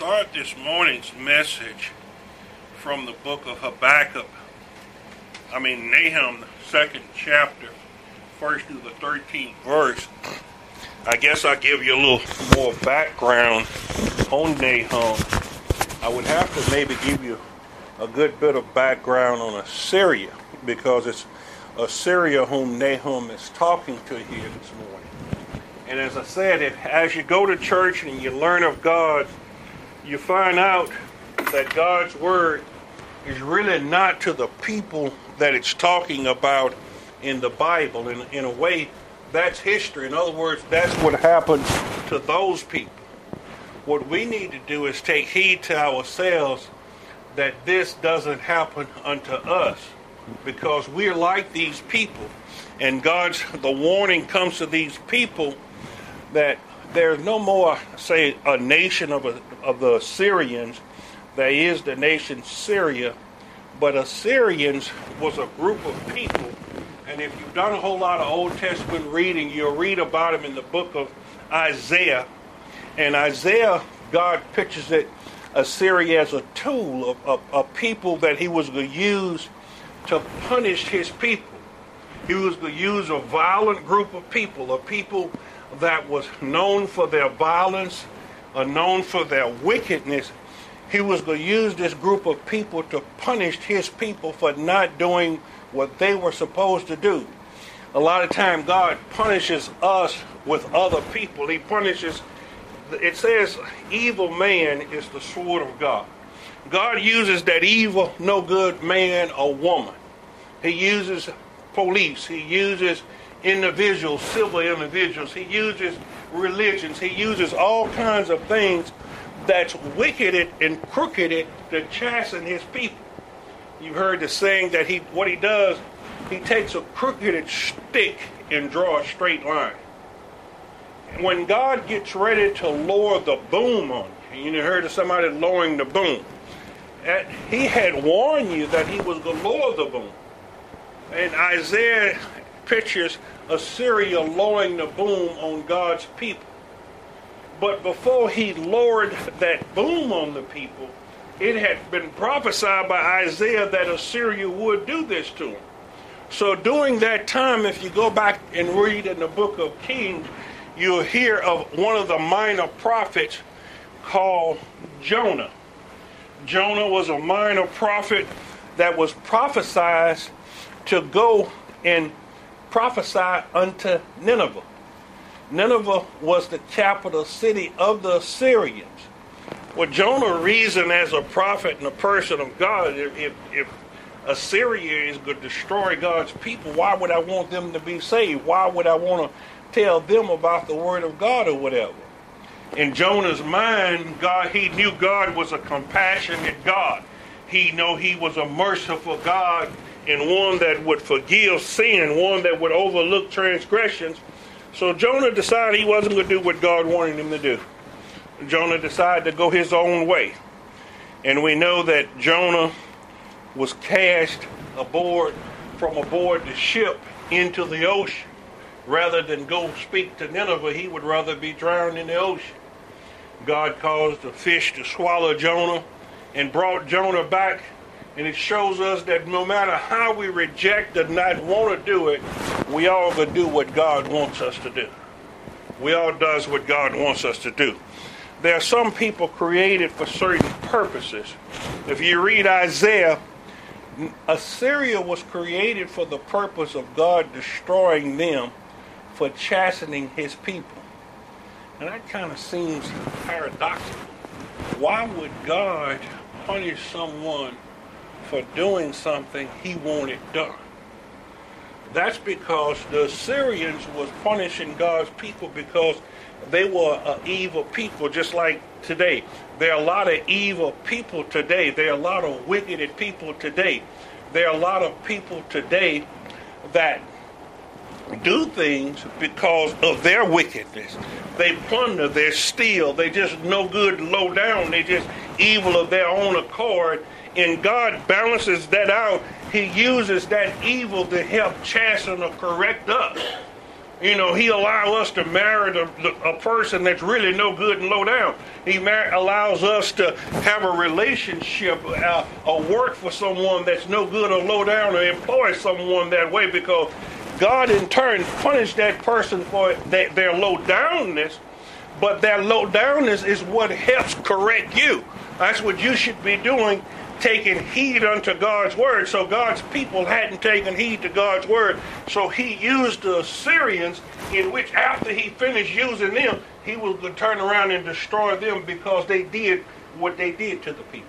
start this morning's message from the book of Nahum, the second chapter, first through the 13th verse. I guess I'll give you a little more background on Nahum. I would have to maybe give you a good bit of background on Assyria, because it's Assyria whom Nahum is talking to here this morning. And as I said, as you go to church and you learn of God, you find out that God's word is really not to the people that it's talking about in the Bible. In a way, that's history. In other words, that's what happened to those people. What we need to do is take heed to ourselves that this doesn't happen unto us, because we're like these people. And the warning comes to these people that there's no more, say, a nation of the Assyrians. There is the nation Syria, but Assyrians was a group of people. And if you've done a whole lot of Old Testament reading, you'll read about them in the book of Isaiah. And Isaiah, God pictures Assyria as a tool, a people that he was going to use to punish his people. He was going to use a violent group of people, a people that was known for their violence, known for their wickedness. He was going to use this group of people to punish his people for not doing what they were supposed to do. A lot of time God punishes us with other people. He punishes, it says, evil man is the sword of God. God uses that evil, no good man or woman. He uses police. He uses individuals, civil individuals. He uses religions. He uses all kinds of things that's wicked and crooked to chasten his people. You've heard the saying that what he does, he takes a crooked stick and draws a straight line. When God gets ready to lower the boom on you, you heard of somebody lowering the boom, he had warned you that he was going to lower the boom. And Isaiah pictures Assyria lowering the boom on God's people. But before he lowered that boom on the people, it had been prophesied by Isaiah that Assyria would do this to them. So during that time, if you go back and read in the book of Kings, you'll hear of one of the minor prophets called Jonah. Jonah was a minor prophet that was prophesied to go and prophesy unto Nineveh. Nineveh was the capital city of the Assyrians. Well, Jonah reasoned as a prophet and a person of God, if Assyria is going to destroy God's people, why would I want them to be saved? Why would I want to tell them about the word of God or whatever? In Jonah's mind, he knew God was a compassionate God. He knew he was a merciful God, and one that would forgive sin, one that would overlook transgressions. So Jonah decided he wasn't going to do what God wanted him to do. Jonah decided to go his own way. And we know that Jonah was cast from aboard the ship into the ocean. Rather than go speak to Nineveh, he would rather be drowned in the ocean. God caused the fish to swallow Jonah and brought Jonah back. And it shows us that no matter how we reject and not want to do it, we all going to do what God wants us to do. We all does what God wants us to do. There are some people created for certain purposes. If you read Isaiah, Assyria was created for the purpose of God destroying them for chastening his people. And that kind of seems paradoxical. Why would God punish someone for doing something he wanted done? That's because the Assyrians was punishing God's people because they were an evil people, just like today. There are a lot of evil people today. There are a lot of wicked people today. There are a lot of people today that do things because of their wickedness. They plunder, they steal, they just no good low down, they just evil of their own accord. And God balances that out. He uses that evil to help chasten or correct us. He allows us to marry a person that's really no good and low down. He allows us to have a relationship, or work for someone that's no good or low down, or employ someone that way, because God in turn punished that person for their low downness, but their low downness is what helps correct you. That's what you should be doing, taking heed unto God's word. So God's people hadn't taken heed to God's word. So he used the Assyrians, in which after he finished using them, he was going to turn around and destroy them because they did what they did to the people.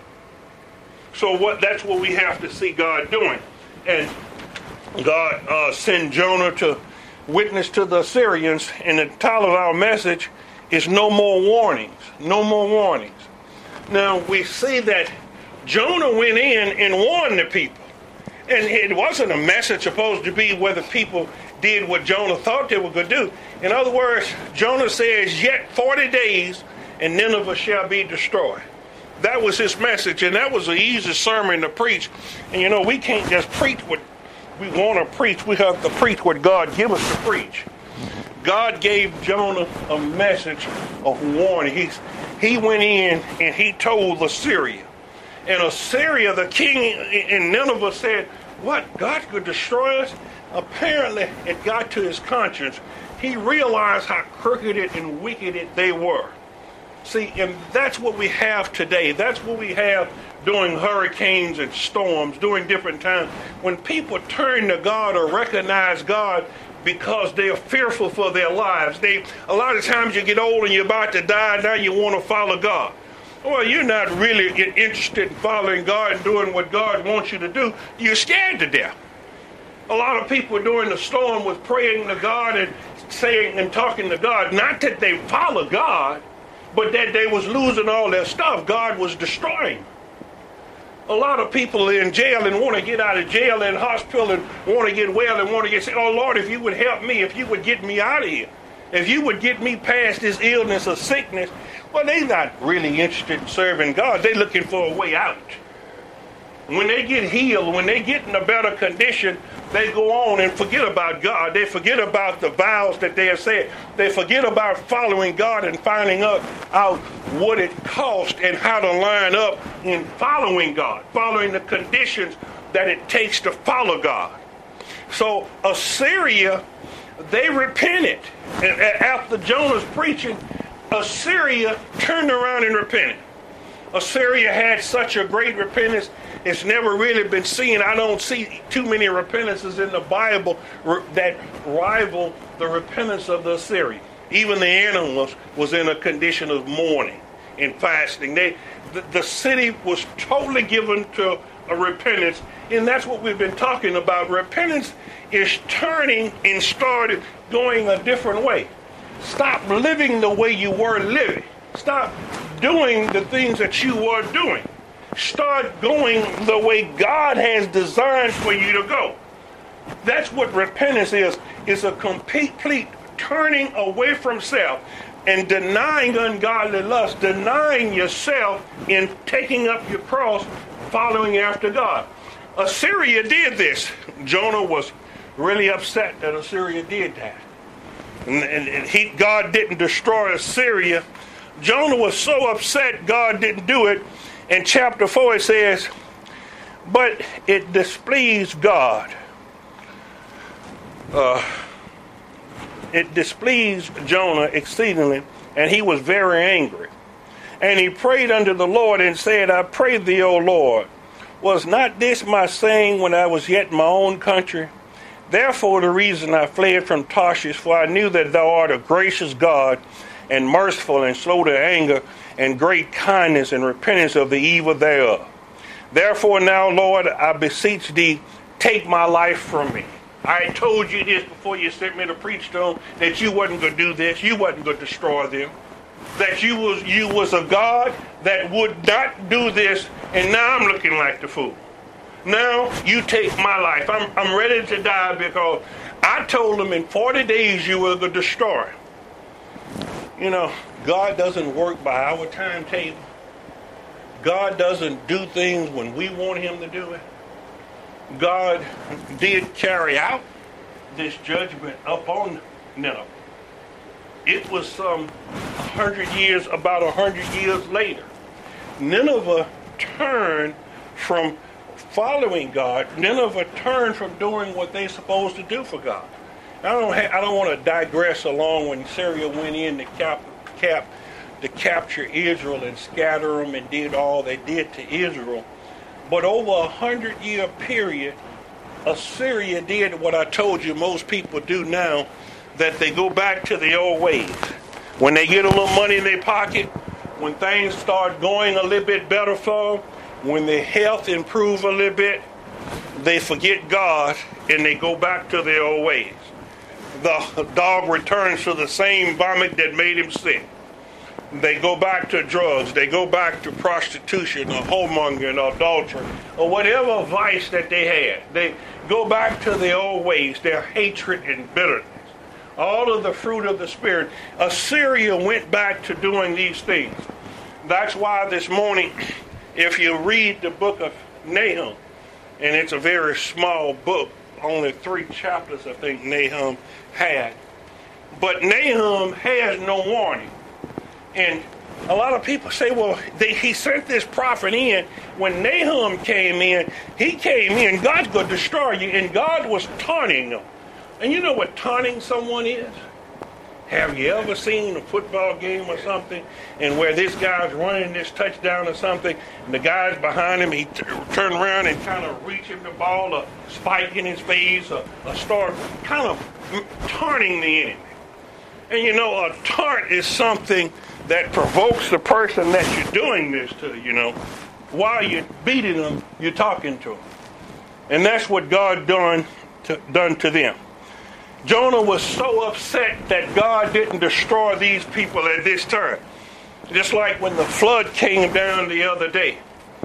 So that's what we have to see God doing. And God sent Jonah to witness to the Assyrians. And the title of our message is No More Warnings. No More Warnings. Now we see that Jonah went in and warned the people. And it wasn't a message supposed to be whether people did what Jonah thought they were going to do. In other words, Jonah says, yet 40 days and Nineveh shall be destroyed. That was his message, and that was an easy sermon to preach. And we can't just preach what we want to preach. We have to preach what God gives us to preach. God gave Jonah a message of warning. He went in and he told Assyria. And Assyria, the king in Nineveh, said, what? God could destroy us? Apparently, it got to his conscience. He realized how crooked and wicked they were. See, and that's what we have today. That's what we have during hurricanes and storms, during different times. When people turn to God or recognize God because they are fearful for their lives. A lot of times you get old and you're about to die, now you want to follow God. Well, you're not really interested in following God and doing what God wants you to do. You're scared to death. A lot of people during the storm was praying to God and saying and talking to God, not that they follow God, but that they was losing all their stuff. God was destroying. A lot of people are in jail and want to get out of jail, in hospital, and want to get well and want to get sick. Oh, Lord, if you would help me, if you would get me out of here, if you would get me past this illness or sickness. Well, they're not really interested in serving God. They're looking for a way out. When they get healed, when they get in a better condition, they go on and forget about God. They forget about the vows that they have said. They forget about following God and finding out what it costs and how to line up in following God, following the conditions that it takes to follow God. So Assyria, they repented. And after Jonah's preaching, Assyria turned around and repented. Assyria had such a great repentance. It's never really been seen. I don't see too many repentances in the Bible that rival the repentance of the Assyrian. Even the animals was in a condition of mourning and fasting. The city was totally given to a repentance, and that's what we've been talking about. Repentance is turning and started going a different way. Stop living the way you were living. Stop doing the things that you were doing. Start going the way God has designed for you to go. That's what repentance is. It's a complete turning away from self and denying ungodly lust, denying yourself in taking up your cross, following after God. Assyria did this. Jonah was really upset that Assyria did that. And God didn't destroy Assyria. Jonah was so upset God didn't do it. In chapter 4 it says, but it displeased God. It displeased Jonah exceedingly, and he was very angry. And he prayed unto the Lord and said, I pray thee, O Lord, was not this my saying when I was yet in my own country? Therefore the reason I fled from Tarshish, for I knew that thou art a gracious God, and merciful, and slow to anger, and great kindness, and repentance of the evil thereof. Therefore now, Lord, I beseech thee, take my life from me. I told you this before you sent me to preach to them, that you wasn't going to do this, you wasn't going to destroy them, that you was a God that would not do this, and now I'm looking like the fool. Now you take my life. I'm ready to die because I told them in 40 days you were going to destroy. You know, God doesn't work by our timetable. God doesn't do things when we want him to do it. God did carry out this judgment upon Nineveh. It was about 100 years later. Nineveh turned from following God. Nineveh turned from doing what they're supposed to do for God. I don't want to digress along when Syria went in to capture Israel and scatter them and did all they did to Israel. But over 100-year period, Assyria did what I told you most people do now, that they go back to the old ways. When they get a little money in their pocket, when things start going a little bit better for them, when their health improves a little bit, they forget God and they go back to their old ways. The dog returns to the same vomit that made him sick. They go back to drugs. They go back to prostitution or whoremongering or adultery or whatever vice that they had. They go back to their old ways, their hatred and bitterness. All of the fruit of the Spirit. Assyria went back to doing these things. That's why this morning, if you read the book of Nahum, and it's a very small book, only 3 chapters I think Nahum had. But Nahum has no warning. And a lot of people say, well, he sent this prophet in. When Nahum came in, he came in, God's going to destroy you. And God was taunting them. And you know what taunting someone is? Have you ever seen a football game or something, and where this guy's running this touchdown or something, and the guy's behind him, he turn around and kind of reach him the ball, or spike in his face, or start kind of taunting the enemy. And you know, a taunt is something that provokes the person that you're doing this to, you know. While you're beating them, you're talking to them. And that's what God done to them. Jonah was so upset that God didn't destroy these people at this time. Just like when the flood came down the other day.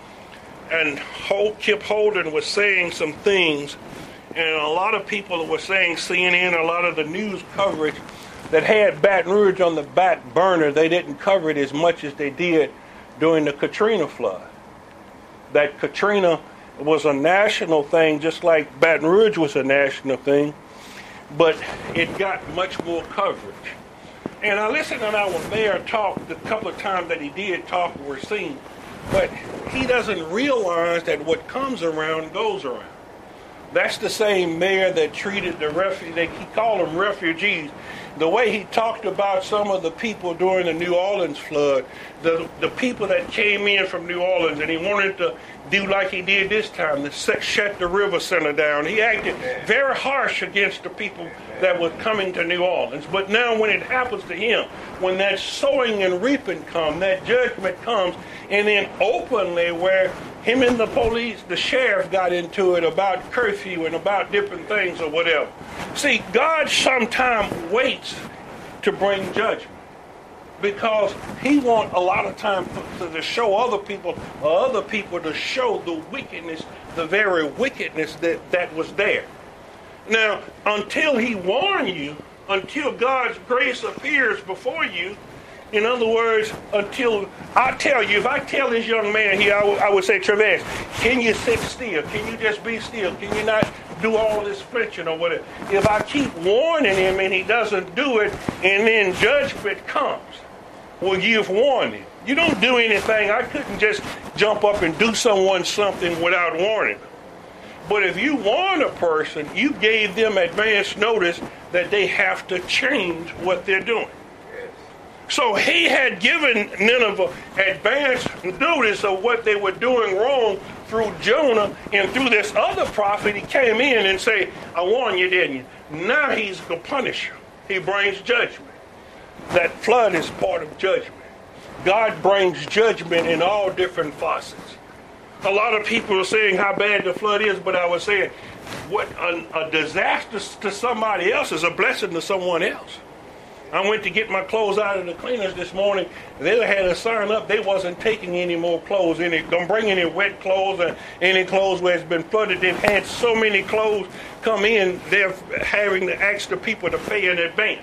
And Kip Holden was saying some things, and a lot of people were saying, CNN, a lot of the news coverage that had Baton Rouge on the back burner, they didn't cover it as much as they did during the Katrina flood. That Katrina was a national thing, just like Baton Rouge was a national thing, but it got much more coverage. And I listened to our mayor talk the couple of times that he did talk were seen, but he doesn't realize that what comes around goes around. That's the same mayor that treated the he called them refugees. The way he talked about some of the people during the New Orleans flood, the people that came in from New Orleans, and he wanted to do like he did this time, to shut the river center down. He acted very harsh against the people that were coming to New Orleans. But now when it happens to him, when that sowing and reaping comes, that judgment comes, and then openly where him and the police, the sheriff got into it about curfew and about different things or whatever. See, God sometimes waits to bring judgment because he wants a lot of time to show other people to show the wickedness, the very wickedness that was there. Now, until he warns you, until God's grace appears before you, in other words, until I tell you, if I tell this young man here, I would say, Travis, can you sit still? Can you just be still? Can you not do all this flinching or whatever? If I keep warning him and he doesn't do it, and then judgment comes, well, you've warned him. You don't do anything. I couldn't just jump up and do someone something without warning them. But if you warn a person, you gave them advance notice that they have to change what they're doing. So he had given Nineveh advance notice of what they were doing wrong through Jonah, and through this other prophet, he came in and said, I warned you, didn't you? Now he's going to punish you. He brings judgment. That flood is part of judgment. God brings judgment in all different facets. A lot of people are saying how bad the flood is, but I was saying, what a disaster to somebody else is a blessing to someone else. I went to get my clothes out of the cleaners this morning. They had a sign up. They wasn't taking any more clothes. Don't bring any wet clothes or any clothes where it's been flooded. They've had so many clothes come in, they're having to ask the people to pay in advance.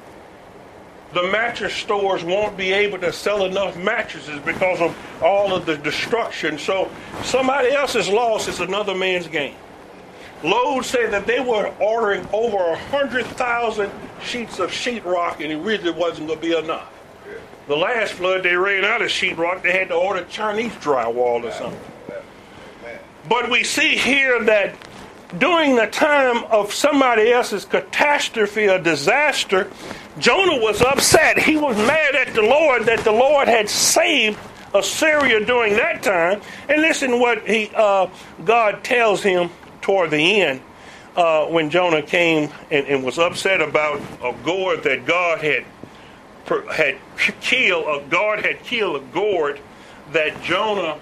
The mattress stores won't be able to sell enough mattresses because of all of the destruction. So somebody else's loss is another man's gain. Lowe's said that they were ordering over 100,000 sheets of sheetrock, and it really wasn't going to be enough. The last flood, they ran out of sheetrock. They had to order Chinese drywall or something. But we see here that during the time of somebody else's catastrophe or disaster, Jonah was upset. He was mad at the Lord that the Lord had saved Assyria during that time. And listen what God tells him toward the end when Jonah came and was upset about a gourd that God had killed. God had killed a gourd that Jonah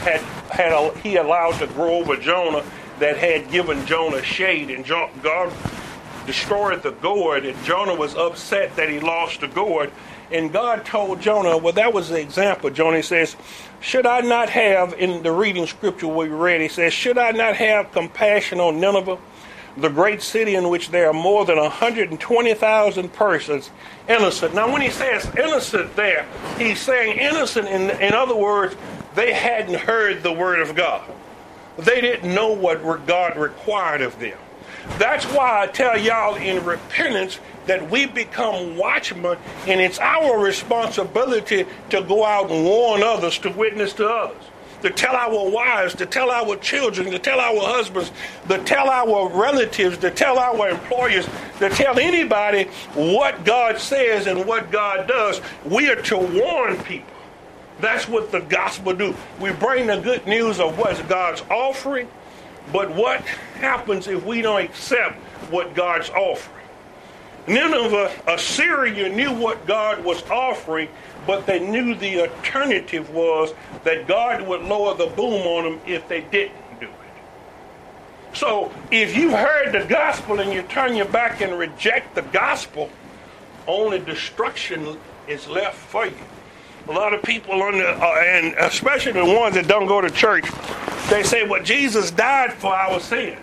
he allowed to grow over Jonah, that had given Jonah shade, and God destroyed the gourd, and Jonah was upset that he lost the gourd. And God told Jonah, well, that was the example. Jonah says, should I not have, in the reading scripture we read, he says, should I not have compassion on Nineveh, the great city in which there are more than 120,000 persons innocent? Now, when he says innocent there, he's saying innocent in other words, they hadn't heard the word of God. They didn't know what God required of them. That's why I tell y'all in repentance that we become watchmen, and it's our responsibility to go out and warn others, to witness to others, to tell our wives, to tell our children, to tell our husbands, to tell our relatives, to tell our employers, to tell anybody what God says and what God does. We are to warn people. That's what the gospel do. We bring the good news of what God's offering, but what happens if we don't accept what God's offering? Nineveh, Assyria knew what God was offering, but they knew the alternative was that God would lower the boom on them if they didn't do it. So if you heard the gospel and you turn your back and reject the gospel, only destruction is left for you. A lot of people, and especially the ones that don't go to church, they say, well, Jesus died for our sins.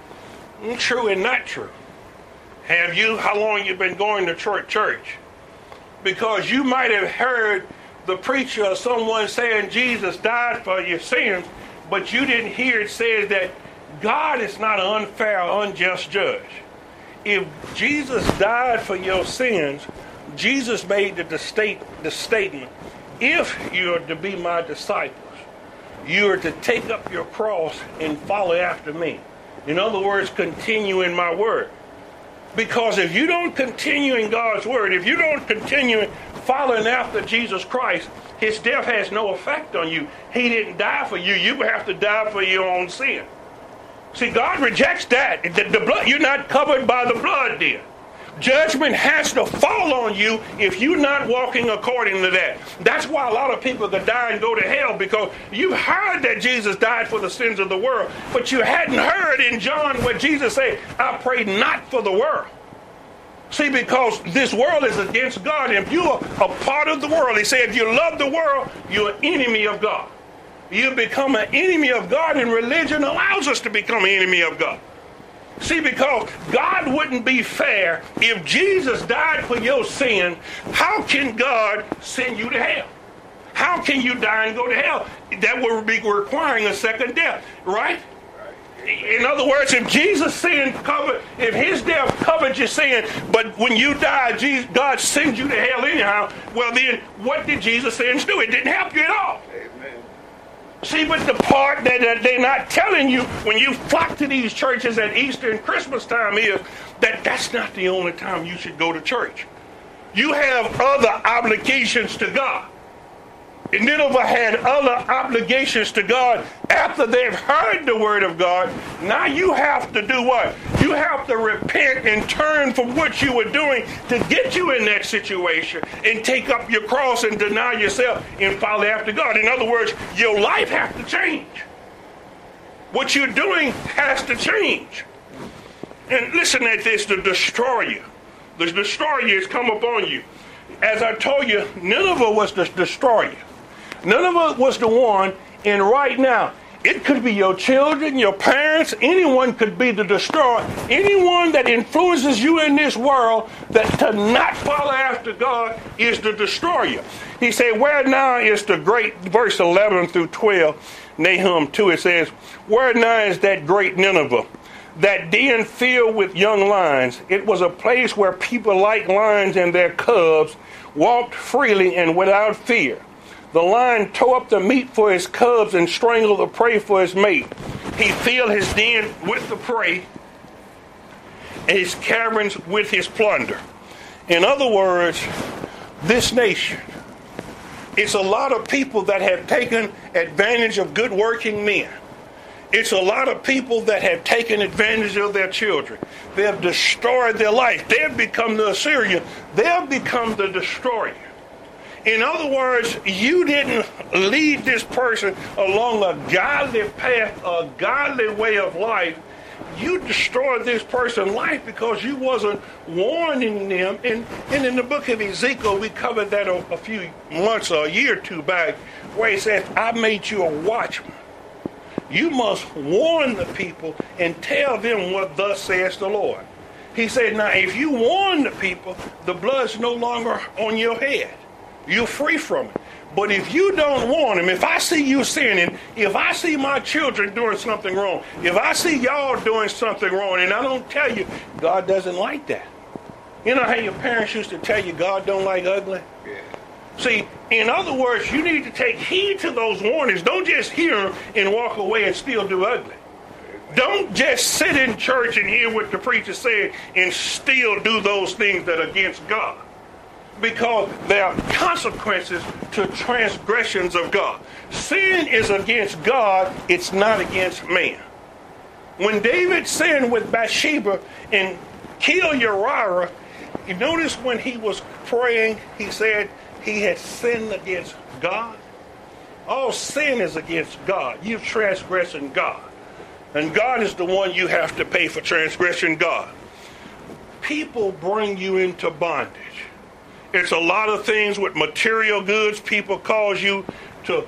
True and not true. Have you? How long you been going to church? Because you might have heard the preacher or someone saying Jesus died for your sins, but you didn't hear it says that God is not an unfair, unjust judge. If Jesus died for your sins, Jesus made the statement, if you are to be my disciples, you are to take up your cross and follow after me. In other words, continue in my word. Because if you don't continue in God's word, if you don't continue following after Jesus Christ, his death has no effect on you. He didn't die for you. You have to die for your own sin. See, God rejects that. The blood, you're not covered by the blood there. Judgment has to fall on you if you're not walking according to that. That's why a lot of people could die and go to hell, because you heard that Jesus died for the sins of the world, but you hadn't heard in John what Jesus said, I prayed not for the world. See, because this world is against God, and if you're a part of the world, he said, if you love the world, you're an enemy of God. You become an enemy of God, and religion allows us to become an enemy of God. See, because God wouldn't be fair. If Jesus died for your sin, how can God send you to hell? How can you die and go to hell? That would be requiring a second death, right? In other words, if Jesus' sin covered, if his death covered your sin, but when you die, God sends you to hell anyhow, well then, what did Jesus' sins do? It didn't help you at all. See, but the part that they're not telling you when you flock to these churches at Easter and Christmas time is that that's not the only time you should go to church. You have other obligations to God. And Nineveh had other obligations to God after they've heard the word of God. Now you have to do what? You have to repent and turn from what you were doing to get you in that situation and take up your cross and deny yourself and follow after God. In other words, your life has to change. What you're doing has to change. And listen at this, the destroyer. The destroyer has come upon you. As I told you, Nineveh was the destroyer. Nineveh was the one, and right now, it could be your children, your parents, anyone could be the destroyer. Anyone that influences you in this world that to not follow after God is the destroyer. He said, where now is the great, verse 11 through 12, Nahum 2, it says, where now is that great Nineveh, that den filled with young lions. It was a place where people like lions and their cubs walked freely and without fear. The lion tore up the meat for his cubs and strangled the prey for his mate. He filled his den with the prey and his caverns with his plunder. In other words, this nation, it's a lot of people that have taken advantage of good working men. It's a lot of people that have taken advantage of their children. They have destroyed their life. They have become the Assyrian. They have become the destroyer. In other words, you didn't lead this person along a godly path, a godly way of life. You destroyed this person's life because you wasn't warning them. And in the book of Ezekiel, we covered that a few months or a year or two back, where he says, I made you a watchman. You must warn the people and tell them what thus says the Lord. He said, now if you warn the people, the blood's no longer on your head. You're free from it. But if you don't warn them, if I see you sinning, if I see my children doing something wrong, if I see y'all doing something wrong and I don't tell you, God doesn't like that. You know how your parents used to tell you God don't like ugly? Yeah. See, in other words, you need to take heed to those warnings. Don't just hear them and walk away and still do ugly. Don't just sit in church and hear what the preacher said and still do those things that are against God. Because there are consequences to transgressions of God. Sin is against God, it's not against man. When David sinned with Bathsheba and killed Uriah, you notice when he was praying, he said he had sinned against God. All sin is against God. You've transgressed God. And God is the one you have to pay for transgression God. People bring you into bondage. It's a lot of things with material goods. People cause you to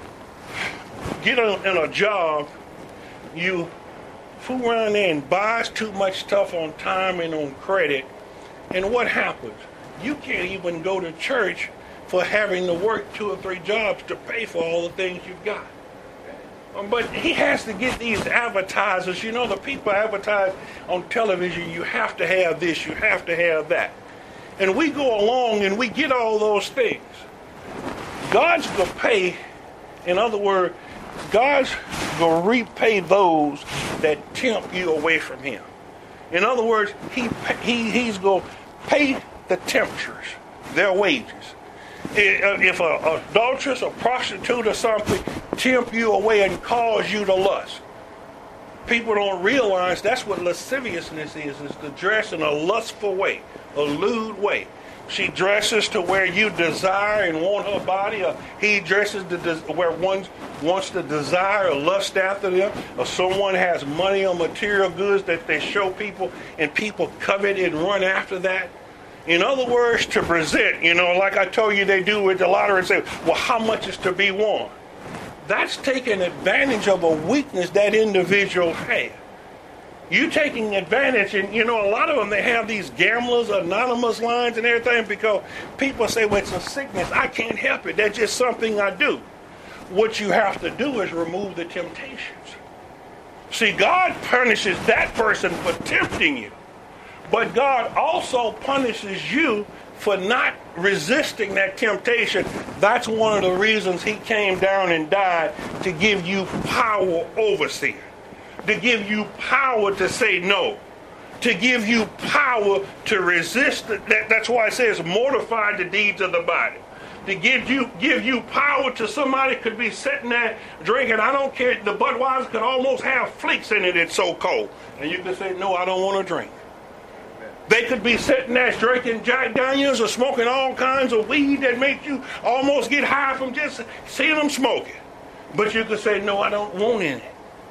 get in a job. You fool around there and buy too much stuff on time and on credit. And what happens? You can't even go to church for having to work 2 or 3 jobs to pay for all the things you've got. But he has to get these advertisers. You know, the people advertise on television, you have to have this, you have to have that. And we go along and we get all those things. God's going to pay, in other words, God's going to repay those that tempt you away from him. In other words, he's going to pay the tempters their wages. If an adulteress, a prostitute or something tempt you away and cause you to lust, people don't realize that's what lasciviousness is to dress in a lustful way, a lewd way. She dresses to where you desire and want her body, or he dresses to where one wants to desire or lust after them, or someone has money or material goods that they show people, and people covet and run after that. In other words, to present, like I told you they do with the lottery and say, well, how much is to be won? That's taking advantage of a weakness that individual has. You taking advantage, and a lot of them, they have these gamblers, anonymous lines and everything because people say, well, it's a sickness. I can't help it. That's just something I do. What you have to do is remove the temptations. See, God punishes that person for tempting you. But God also punishes you for not resisting that temptation. That's one of the reasons he came down and died, to give you power over sin. To give you power to say no. To give you power to resist. That's why it says mortify the deeds of the body. To give you power to somebody could be sitting there drinking. I don't care. The Budweiser could almost have flakes in it. It's so cold. And you can say, no, I don't want to drink. They could be sitting there drinking Jack Daniels or smoking all kinds of weed that make you almost get high from just seeing them smoking. But you could say, no, I don't want any.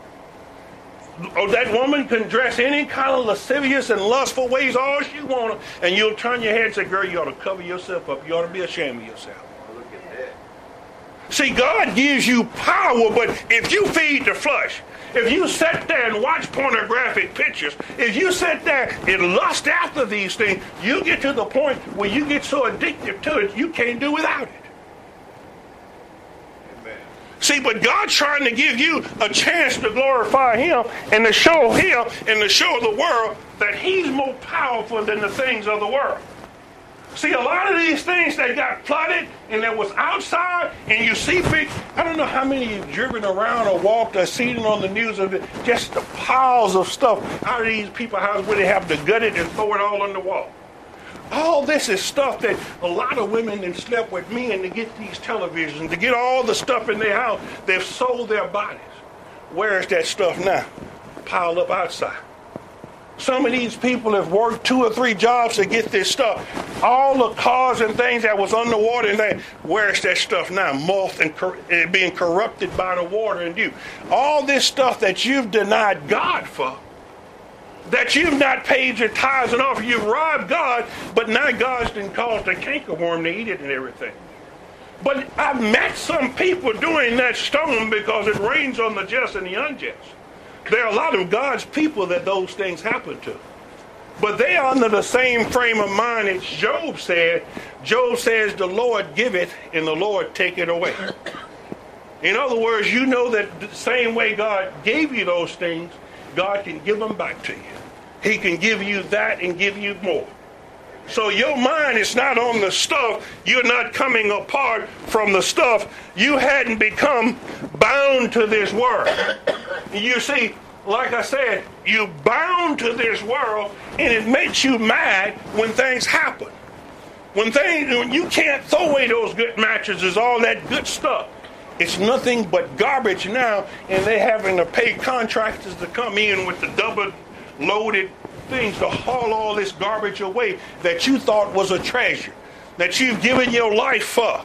Or that woman can dress any kind of lascivious and lustful ways all she wants, and you'll turn your head and say, girl, you ought to cover yourself up. You ought to be ashamed of yourself. Look at that. See, God gives you power, but if you feed the flesh, if you sit there and watch pornographic pictures, if you sit there and lust after these things, you get to the point where you get so addicted to it, you can't do without it. Amen. See, but God's trying to give you a chance to glorify him and to show him and to show the world that he's more powerful than the things of the world. See, a lot of these things that got flooded and that was outside, and you see I don't know how many you've driven around or walked or seen it on the news of it, just the piles of stuff out of these people's houses where they have to gut it and throw it all on the wall. All this is stuff that a lot of women that slept with men to get these televisions, to get all the stuff in their house. They've sold their bodies. Where is that stuff now? Piled up outside. Some of these people have worked 2 or 3 jobs to get this stuff. All the cars and things that was underwater and things, where is that stuff now? Moth and being corrupted by the water and dew. All this stuff that you've denied God for, that you've not paid your tithes and offering, you've robbed God, but now God's didn't cause the cankerworm to eat it and everything. But I've met some people doing that stone because it rains on the just and the unjust. There are a lot of God's people that those things happen to. But they are under the same frame of mind as Job said. Job says, the Lord giveth and the Lord taketh away. In other words, you know that the same way God gave you those things, God can give them back to you. He can give you that and give you more. So your mind is not on the stuff. You're not coming apart from the stuff. You hadn't become bound to this world. You see, like I said, you bound to this world, and it makes you mad when things happen. When you can't throw away those good mattresses, all that good stuff. It's nothing but garbage now, and they're having to pay contractors to come in with the double-loaded things to haul all this garbage away that you thought was a treasure, that you've given your life for.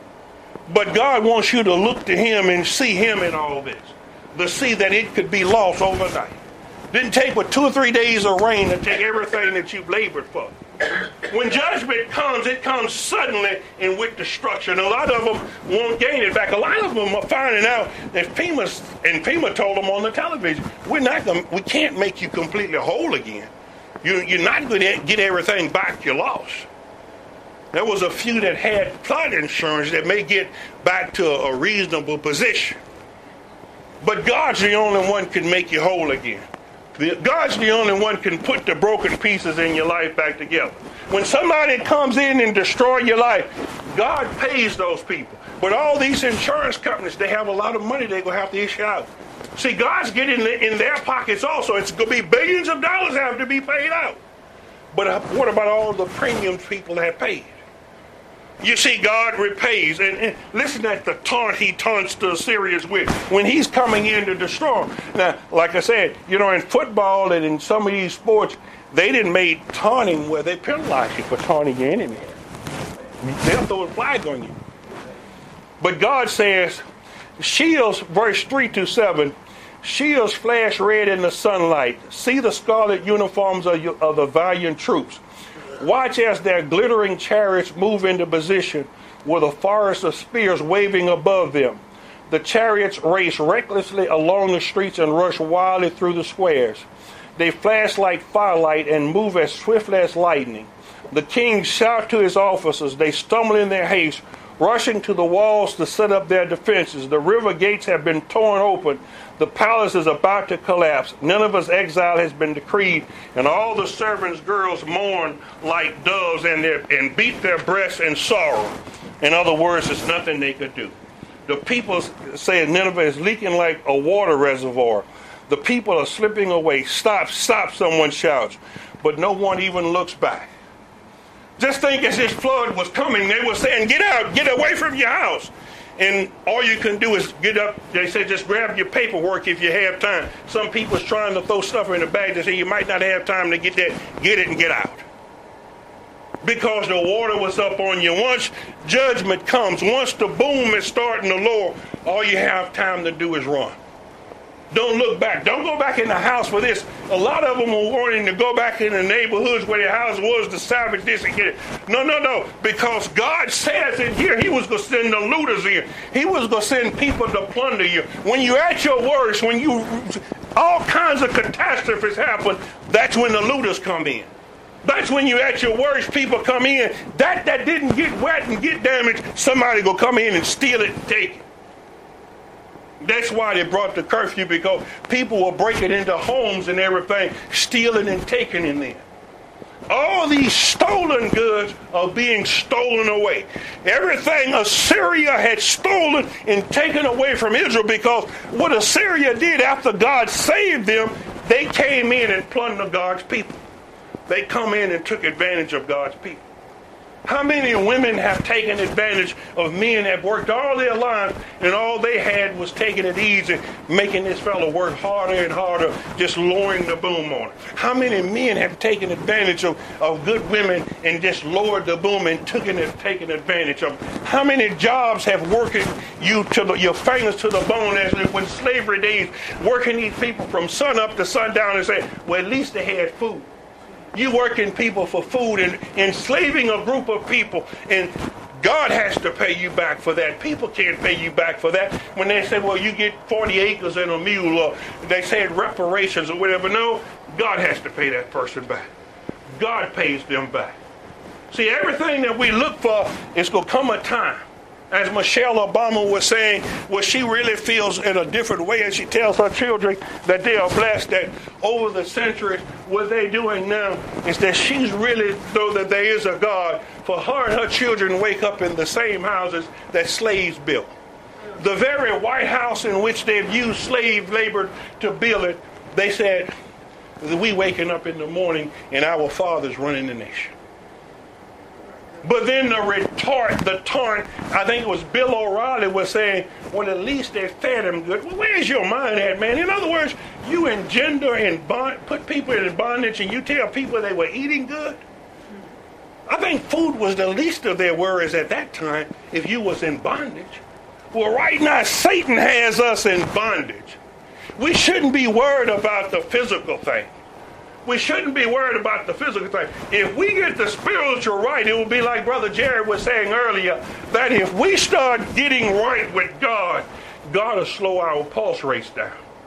But God wants you to look to him and see him in all this, to see that it could be lost overnight. Didn't take but 2 or 3 days of rain to take everything that you've labored for. When judgment comes, it comes suddenly and with destruction. A lot of them won't gain it back. A lot of them are finding out that FEMA told them on the television, we can't make you completely whole again. You're not going to get everything back you lost. There was a few that had flood insurance that may get back to a reasonable position. But God's the only one can make you whole again. God's the only one can put the broken pieces in your life back together. When somebody comes in and destroy your life, God pays those people. But all these insurance companies, they have a lot of money they're going to have to issue out. See, God's getting in their pockets also. It's going to be billions of dollars have to be paid out. But what about all the premiums people have paid? You see, God repays. And listen at the taunt he taunts the Assyrians with when he's coming in to destroy them. Now, like I said, in football and in some of these sports, they didn't make taunting where they penalize you for taunting your enemy. They'll throw a flag on you. But God says, shields, verse 3-7, shields flash red in the sunlight. See the scarlet uniforms of the valiant troops. Watch as their glittering chariots move into position with a forest of spears waving above them. The chariots race recklessly along the streets and rush wildly through the squares. They flash like firelight and move as swiftly as lightning. The king shouts to his officers. They stumble in their haste, rushing to the walls to set up their defenses. The river gates have been torn open. The palace is about to collapse. Nineveh's exile has been decreed, and all the servants' girls mourn like doves and beat their breasts in sorrow. In other words, there's nothing they could do. The people say Nineveh is leaking like a water reservoir. The people are slipping away. Stop, stop, someone shouts. But no one even looks back. Just think as this flood was coming, they were saying, get out, get away from your house. And all you can do is get up. They say just grab your paperwork if you have time. Some people's trying to throw stuff in the bag. They say you might not have time to get that. Get it and get out. Because the water was up on you. Once judgment comes, once the boom is starting to lower, all you have time to do is run. Don't look back. Don't go back in the house for this. A lot of them were wanting to go back in the neighborhoods where their house was to salvage this and get it. No. Because God says in here he was going to send the looters in. He was going to send people to plunder you. When you're at your worst, when all kinds of catastrophes happen, that's when the looters come in. That's when you're at your worst, people come in. That didn't get wet and get damaged, somebody will come in and steal it and take it. That's why they brought the curfew, because people were breaking into homes and everything, stealing and taking in there. All these stolen goods are being stolen away. Everything Assyria had stolen and taken away from Israel, because what Assyria did after God saved them, they came in and plundered God's people. They come in and took advantage of God's people. How many women have taken advantage of men that worked all their lives and all they had was taking it easy, making this fellow work harder and harder, just lowering the boom on it? How many men have taken advantage of good women and just lowered the boom and taken advantage of them? How many jobs have worked you to your fingers to the bone, as when slavery days, working these people from sun up to sundown and say, well, at least they had food. You working people for food and enslaving a group of people, and God has to pay you back for that. People can't pay you back for that. When they say, well, you get 40 acres and a mule, or they say reparations or whatever. No, God has to pay that person back. God pays them back. See, everything that we look for is going to come a time. As Michelle Obama was saying, well, she really feels in a different way, and she tells her children that they are blessed, that over the centuries, what they're doing now is that she's really, though that there is a God, for her and her children wake up in the same houses that slaves built. The very White House in which they've used slave labor to build it, they said, we waking up in the morning and our fathers running the nation. But then the taunt, I think it was Bill O'Reilly, was saying, well, at least they fed them good. Well, where's your mind at, man? In other words, you engender and put people in bondage, and you tell people they were eating good? I think food was the least of their worries at that time if you was in bondage. Well, right now, Satan has us in bondage. We shouldn't be worried about the physical thing. We shouldn't be worried about the physical thing. If we get the spiritual right, it will be like Brother Jared was saying earlier, that if we start getting right with God, God will slow our pulse rates down.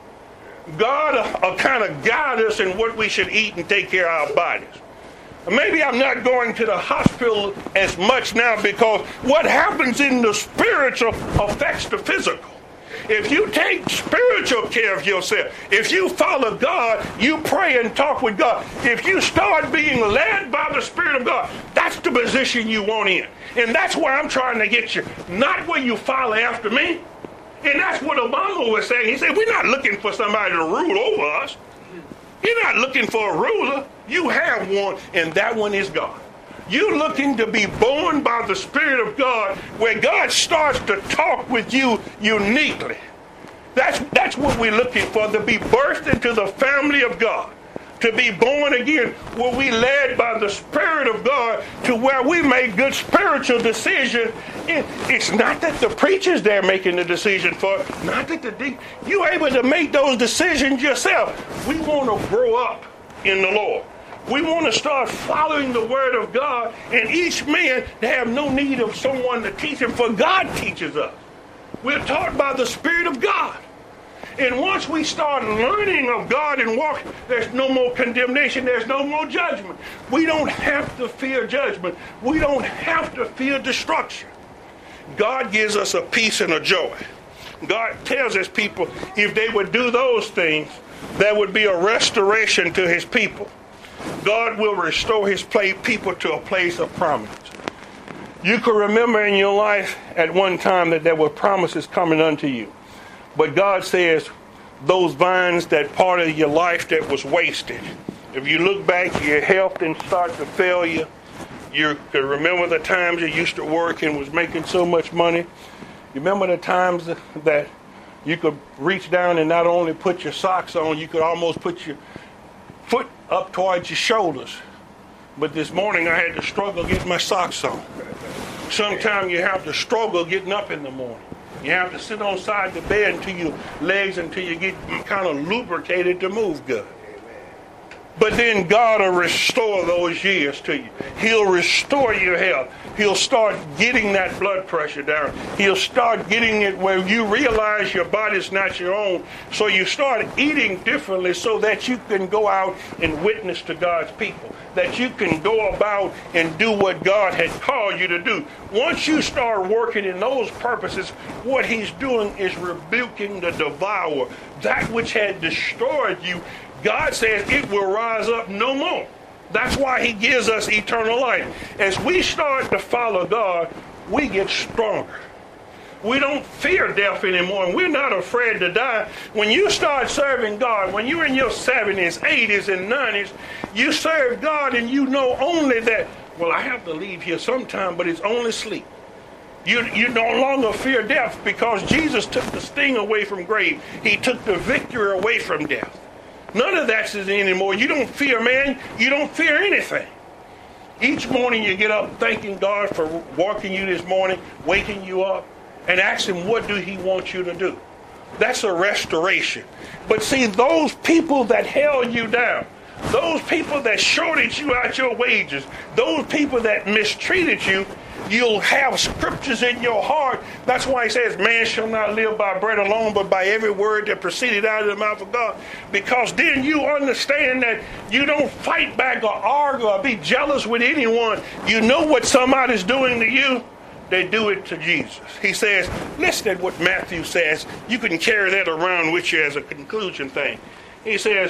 God will kind of guide us in what we should eat and take care of our bodies. Maybe I'm not going to the hospital as much now, because what happens in the spiritual affects the physical. If you take spiritual care of yourself, if you follow God, you pray and talk with God, if you start being led by the Spirit of God, that's the position you want in. And that's where I'm trying to get you, not where you follow after me. And that's what Obama was saying. He said, we're not looking for somebody to rule over us. You're not looking for a ruler. You have one, and that one is God. You're looking to be born by the Spirit of God, where God starts to talk with you uniquely. That's what we're looking for, to be birthed into the family of God, to be born again, where we led by the Spirit of God to where we make good spiritual decisions. It's not that the preacher's there making the decision for, not that you're able to make those decisions yourself. We want to grow up in the Lord. We want to start following the Word of God, and each man to have no need of someone to teach him, for God teaches us. We're taught by the Spirit of God. And once we start learning of God and walk, there's no more condemnation, there's no more judgment. We don't have to fear judgment. We don't have to fear destruction. God gives us a peace and a joy. God tells his people, if they would do those things, there would be a restoration to his people. God will restore his people to a place of promise. You can remember in your life at one time that there were promises coming unto you. But God says, those vines, that part of your life that was wasted, if you look back, your health didn't start to fail you. You could remember the times you used to work and was making so much money. You remember the times that you could reach down and not only put your socks on, you could almost put your foot up towards your shoulders. But this morning I had to struggle getting my socks on. Sometimes you have to struggle getting up in the morning. You have to sit on side the bed until you get kind of lubricated to move good. But then God will restore those years to you. He'll restore your health. He'll start getting that blood pressure down. He'll start getting it where you realize your body's not your own. So you start eating differently so that you can go out and witness to God's people. That you can go about and do what God had called you to do. Once you start working in those purposes, what he's doing is rebuking the devourer. That which had destroyed you, God says it will rise up no more. That's why he gives us eternal life. As we start to follow God, we get stronger. We don't fear death anymore, and we're not afraid to die. When you start serving God, when you're in your 70s, 80s, and 90s, you serve God and you know only that, well, I have to leave here sometime, but it's only sleep. You no longer fear death because Jesus took the sting away from grave. He took the victory away from death. None of that's anymore. You don't fear man. You don't fear anything. Each morning you get up thanking God for walking you this morning, waking you up, and asking what do he want you to do. That's a restoration. But see, those people that held you down, those people that shorted you out your wages, those people that mistreated you, you'll have scriptures in your heart. That's why he says, man shall not live by bread alone, but by every word that proceeded out of the mouth of God. Because then you understand that you don't fight back or argue or be jealous with anyone. You know what somebody's doing to you. They do it to Jesus. He says, listen to what Matthew says. You can carry that around with you as a conclusion thing. He says,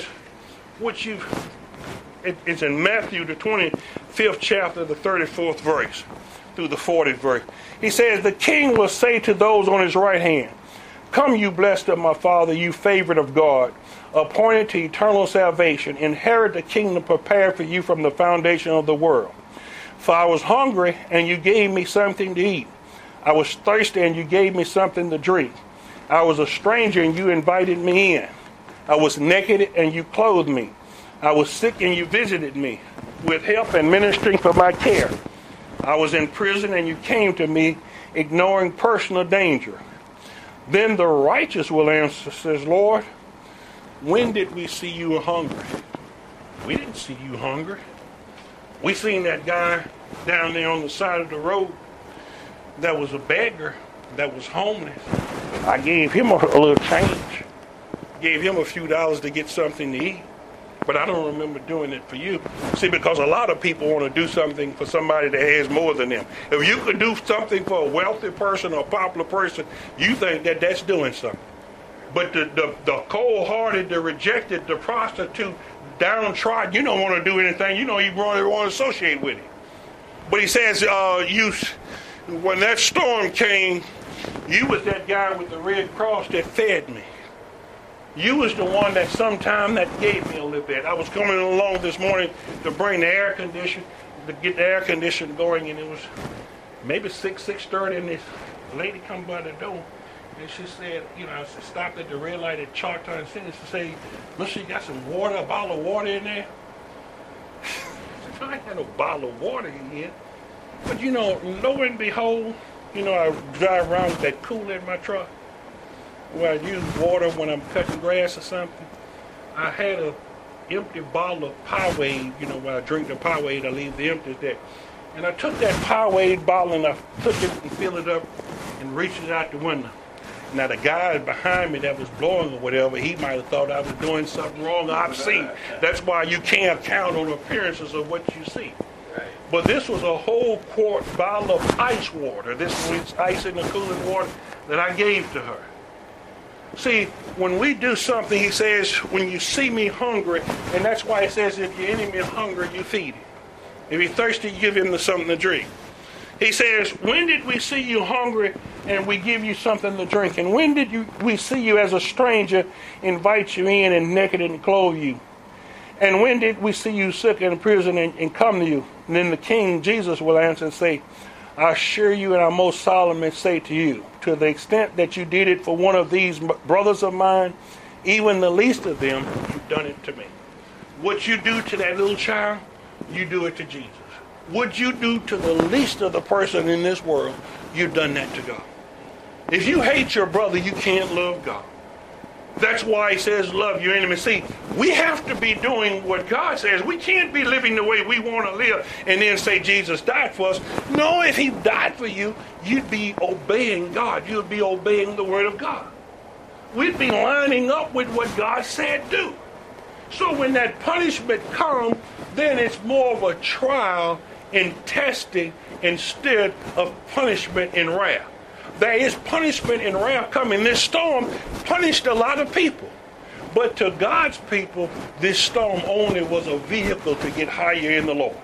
it's in Matthew, the 25th chapter, the 34th verse, through the 40th verse. He says, the king will say to those on his right hand, come, you blessed of my Father, you favored of God, appointed to eternal salvation, inherit the kingdom prepared for you from the foundation of the world. For I was hungry, and you gave me something to eat. I was thirsty, and you gave me something to drink. I was a stranger, and you invited me in. I was naked, and you clothed me. I was sick, and you visited me with help and ministering for my care. I was in prison, and you came to me, ignoring personal danger. Then the righteous will answer, says, Lord, when did we see you hungry? We didn't see you hungry. We seen that guy down there on the side of the road that was a beggar, that was homeless. I gave him a little change. Gave him a few dollars to get something to eat. But I don't remember doing it for you. See, because a lot of people want to do something for somebody that has more than them. If you could do something for a wealthy person or a popular person, you think that that's doing something. But the cold-hearted, the rejected, the prostitute, downtrodden, you don't want to do anything. You don't even want to associate with him. But he says, when that storm came, you was that guy with the red cross that fed me. You was the one that sometime that gave me a little bit. I was coming along this morning to bring the air conditioner, to get the air conditioner going, and it was maybe 6:30, and this lady come by the door, and she said, I stopped at the red light at Choctaw and City to say, "Mister, you got some water, a bottle of water in there?" I ain't got no bottle of water in here. But lo and behold, I drive around with that cooler in my truck where I use water when I'm cutting grass or something. I had an empty bottle of Powerade, when I drink the Powerade, I leave the empties there. And I took that Powerade bottle and I took it and filled it up and reached it out the window. Now the guy behind me that was blowing or whatever, he might have thought I was doing something wrong or obscene. That's why you can't count on appearances of what you see. But this was a whole quart bottle of ice water. This was ice in the cooling water that I gave to her. See, when we do something, he says, when you see me hungry, and that's why he says, if your enemy is hungry, you feed him. If he's thirsty, you give him something to drink. He says, when did we see you hungry and we give you something to drink? And when did we see you as a stranger, invite you in, and naked and clothe you? And when did we see you sick in prison and come to you? And then the King Jesus will answer and say, I assure you and I most solemnly say to you, to the extent that you did it for one of these brothers of mine, even the least of them, you've done it to me. What you do to that little child, you do it to Jesus. What you do to the least of the person in this world, you've done that to God. If you hate your brother, you can't love God. That's why he says, love your enemy. See, we have to be doing what God says. We can't be living the way we want to live and then say Jesus died for us. No, if he died for you, you'd be obeying God. You'd be obeying the word of God. We'd be lining up with what God said do. So when that punishment comes, then it's more of a trial and testing instead of punishment and wrath. There is punishment and wrath coming. This storm punished a lot of people. But to God's people, this storm only was a vehicle to get higher in the Lord.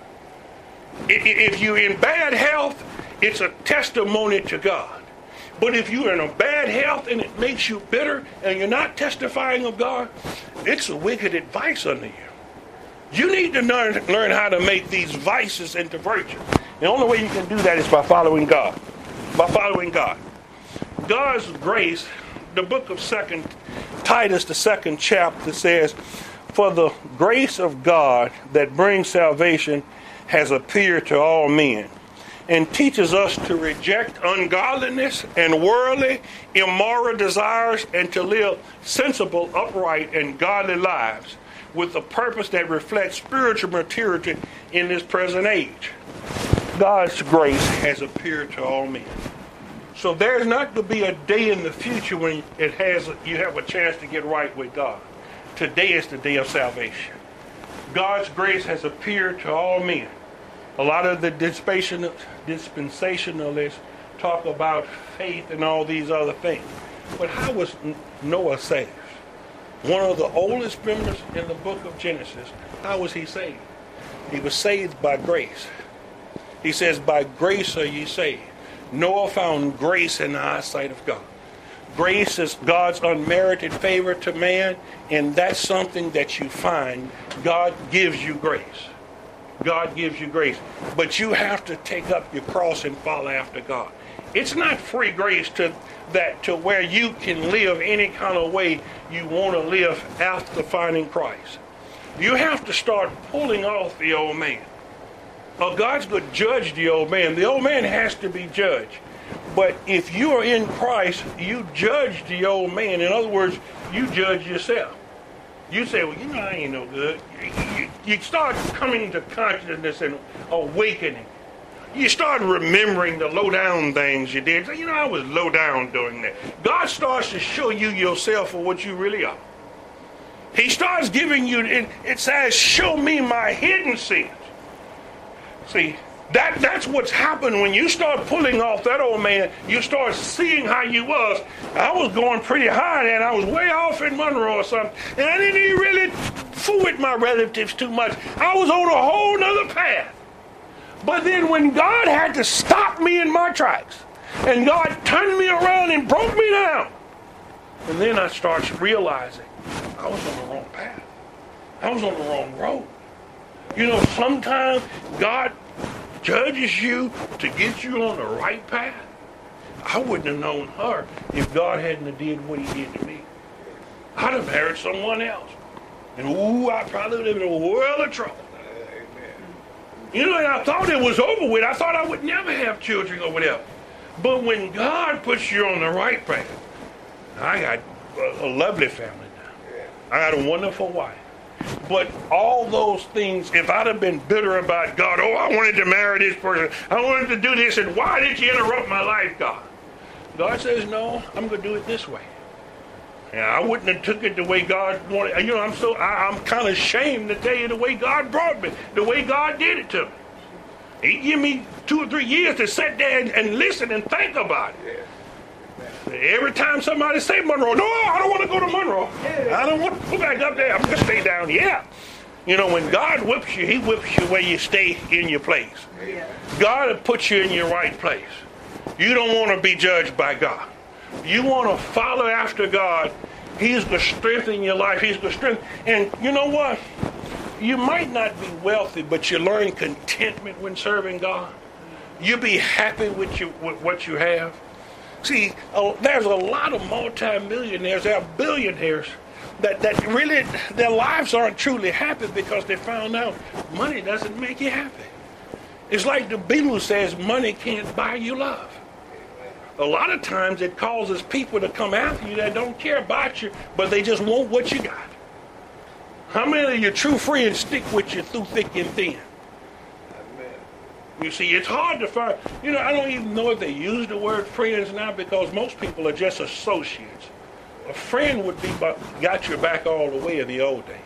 If you're in bad health, it's a testimony to God. But if you're in a bad health and it makes you bitter and you're not testifying of God, it's a wicked advice unto you. You need to learn how to make these vices into virtues. The only way you can do that is by following God. By following God. God's grace, the book of Titus, the 2nd chapter says, for the grace of God that brings salvation has appeared to all men, and teaches us to reject ungodliness and worldly, immoral desires, and to live sensible, upright, and godly lives with a purpose that reflects spiritual maturity in this present age. God's grace has appeared to all men. So there's not going to be a day in the future when you have a chance to get right with God. Today is the day of salvation. God's grace has appeared to all men. A lot of the dispensationalists talk about faith and all these other things. But how was Noah saved? One of the oldest members in the book of Genesis, how was he saved? He was saved by grace. He says, by grace are ye saved. Noah found grace in the eyesight of God. Grace is God's unmerited favor to man, and that's something that you find. God gives you grace. God gives you grace. But you have to take up your cross and follow after God. It's not free grace to where you can live any kind of way you want to live after finding Christ. You have to start pulling off the old man. God's going to judge the old man. The old man has to be judged. But if you are in Christ, you judge the old man. In other words, you judge yourself. You say, well, I ain't no good. You start coming to consciousness and awakening. You start remembering the low-down things you did. I was low-down doing that. God starts to show you yourself for what you really are. He starts giving you, it says, show me my hidden sins. See, that's what's happened when you start pulling off that old man. You start seeing how you was. I was going pretty high and I was way off in Monroe or something. And I didn't even really fool with my relatives too much. I was on a whole nother path. But then when God had to stop me in my tracks, and God turned me around and broke me down, and then I started realizing I was on the wrong path. I was on the wrong road. Sometimes God judges you to get you on the right path. I wouldn't have known her if God hadn't have did what he did to me. I'd have married someone else. And I probably would have been in a world of trouble. And I thought it was over with. I thought I would never have children or whatever. But when God puts you on the right path, I got a lovely family now. I got a wonderful wife. But all those things, if I'd have been bitter about God, I wanted to marry this person, I wanted to do this, and why did you interrupt my life, God? God says, no, I'm going to do it this way. And I wouldn't have took it the way God wanted. I'm kind of ashamed to tell you the way God brought me, the way God did it to me. He gave me 2 or 3 years to sit there and listen and think about it. Every time somebody say Monroe, no, I don't want to go to Monroe. I don't want to go back up there. I'm going to stay down here. When God whips you, he whips you where you stay in your place. God will put you in your right place. You don't want to be judged by God. You want to follow after God. He's going to strengthen your life. He's going to strengthen. And you know what? You might not be wealthy, but you learn contentment when serving God. You be happy with what you have. See, there's a lot of multi-millionaires, there are billionaires that really, their lives aren't truly happy because they found out money doesn't make you happy. It's like the Beatles says, money can't buy you love. A lot of times it causes people to come after you that don't care about you, but they just want what you got. How many of your true friends stick with you through thick and thin? You see, it's hard to find. I don't even know if they use the word friends now because most people are just associates. A friend would be got your back all the way in the old days.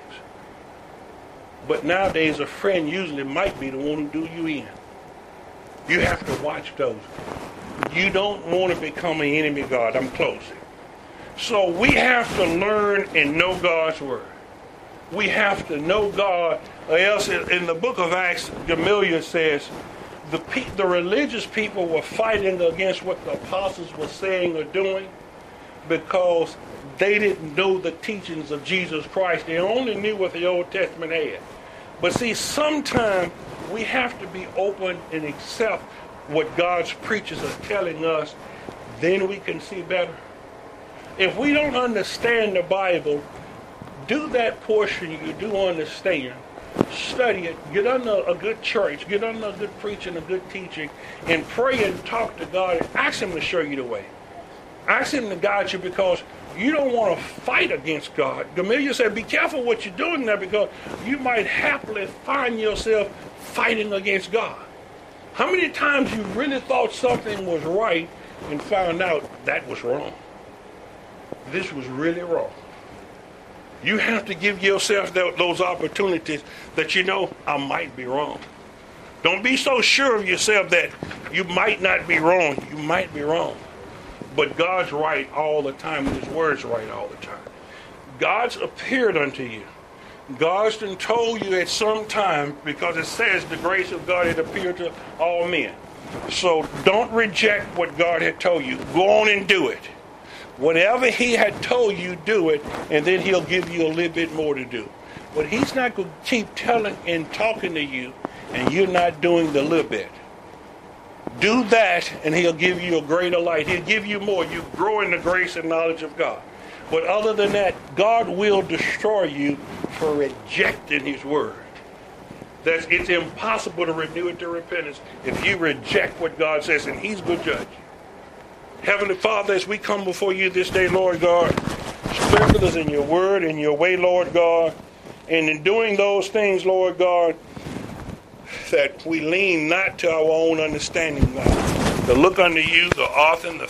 But nowadays, a friend usually might be the one who do you in. You have to watch those. You don't want to become an enemy of God. I'm closing. So we have to learn and know God's word. We have to know God, or else in the book of Acts, Gamaliel says, the religious people were fighting against what the apostles were saying or doing because they didn't know the teachings of Jesus Christ. They only knew what the Old Testament had. But see, sometimes we have to be open and accept what God's preachers are telling us, then we can see better. If we don't understand the Bible, do that portion you do understand. Study it. Get under a good church. Get under a good preaching, a good teaching, and pray and talk to God and ask Him to show you the way. Ask Him to guide you because you don't want to fight against God. Gamaliel said, be careful what you're doing there because you might happily find yourself fighting against God. How many times you really thought something was right and found out that was wrong? This was really wrong. You have to give yourself those opportunities that I might be wrong. Don't be so sure of yourself that you might not be wrong. You might be wrong. But God's right all the time, and His word's right all the time. God's appeared unto you. God's done told you at some time, because it says the grace of God had appeared to all men. So don't reject what God had told you. Go on and do it. Whatever He had told you, do it, and then He'll give you a little bit more to do. But He's not going to keep telling and talking to you, and you're not doing the little bit. Do that, and He'll give you a greater light. He'll give you more. You grow in the grace and knowledge of God. But other than that, God will destroy you for rejecting His word. It's impossible to renew it to repentance if you reject what God says, and He's good judge. Heavenly Father, as we come before you this day, Lord God, strengthen us in your word and your way, Lord God. And in doing those things, Lord God, that we lean not to our own understanding, God. To look unto you, the author and the